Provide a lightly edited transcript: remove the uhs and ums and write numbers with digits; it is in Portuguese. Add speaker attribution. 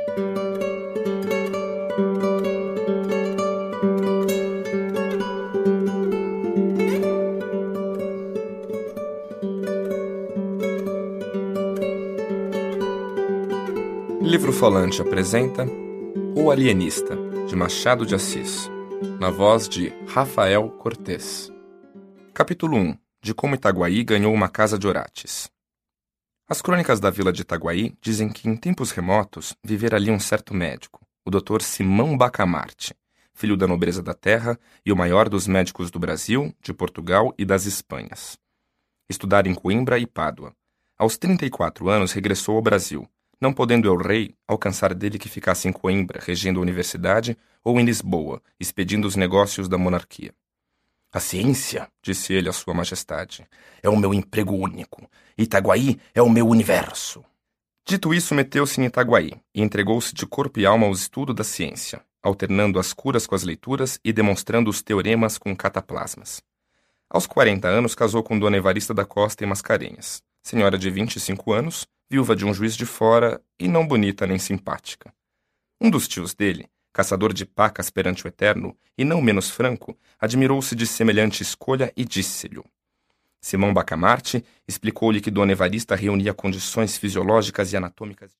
Speaker 1: Livro Falante apresenta O Alienista, de Machado de Assis, na voz de Rafael Cortez. Capítulo 1. De como Itaguaí ganhou uma casa de Orates. As crônicas da vila de Itaguaí dizem que em tempos remotos vivera ali um certo médico, o Dr. Simão Bacamarte, filho da nobreza da terra e o maior dos médicos do Brasil, de Portugal e das Espanhas. Estudara em Coimbra e Pádua. Aos 34 anos regressou ao Brasil, não podendo el rei alcançar dele que ficasse em Coimbra, regendo a universidade, ou em Lisboa, expedindo os negócios da monarquia. A ciência, disse ele à sua majestade, é o meu emprego único. Itaguaí é o meu universo. Dito isso, meteu-se em Itaguaí e entregou-se de corpo e alma ao estudo da ciência, alternando as curas com as leituras e demonstrando os teoremas com cataplasmas. Aos 40 anos casou com Dona Evarista da Costa e Mascarenhas, senhora de 25 anos, viúva de um juiz de fora e não bonita nem simpática. Um dos tios dele, caçador de pacas perante o Eterno, e não menos franco, admirou-se de semelhante escolha e disse-lhe. Simão Bacamarte explicou-lhe que Dona Evarista reunia condições fisiológicas e anatômicas